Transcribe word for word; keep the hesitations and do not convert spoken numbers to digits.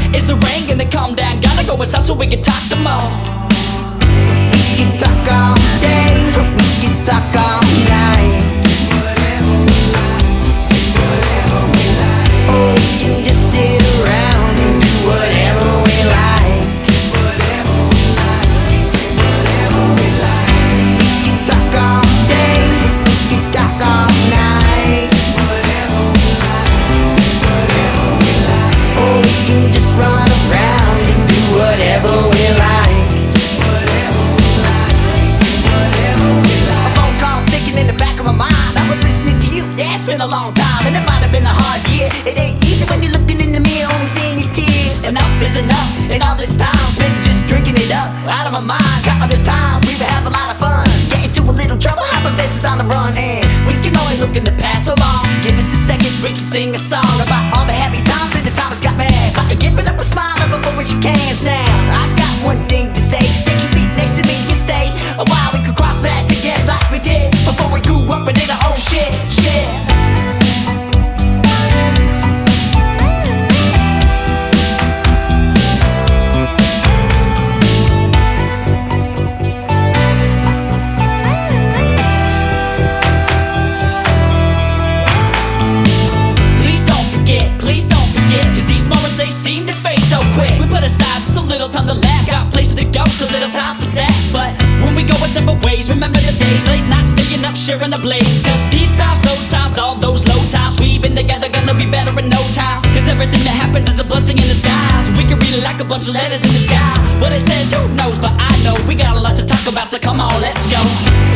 It's the rain gonna calm down. Gotta go inside so we can talk some more. We can talk all day, we can talk all night. Or we can just sit around and do whatever we like. We can talk all day, we can talk all night. Or we can just run around and do whatever we like. Been a long time and it might have been a hard year. It ain't easy when you're looking in the mirror, only seeing your tears. Enough is enough, and all this time spent just drinking it up. Out of my mind, counting the times we would have a lot of fun. Get into a little trouble, hopping fences on the run, and we can only look in the past so long. Give us a second, we can sing a song about all the happy times and the times got mad. If I could give it up a smile up before with your cans now. I got one thing to say, take your seat next to me and stay a while. We could cross paths again like we did before we grew up and did our own shit, shit. Time to laugh, got places to go, so little time for that. But when we go our separate ways, remember the days, late nights staying up, sharing the blaze. Cause these times, those times, all those low times, we've been together, gonna be better in no time. Cause everything that happens is a blessing in disguise. We can read it like a bunch of letters in the sky. What it says, who knows, but I know we got a lot to talk about, so come on, let's go.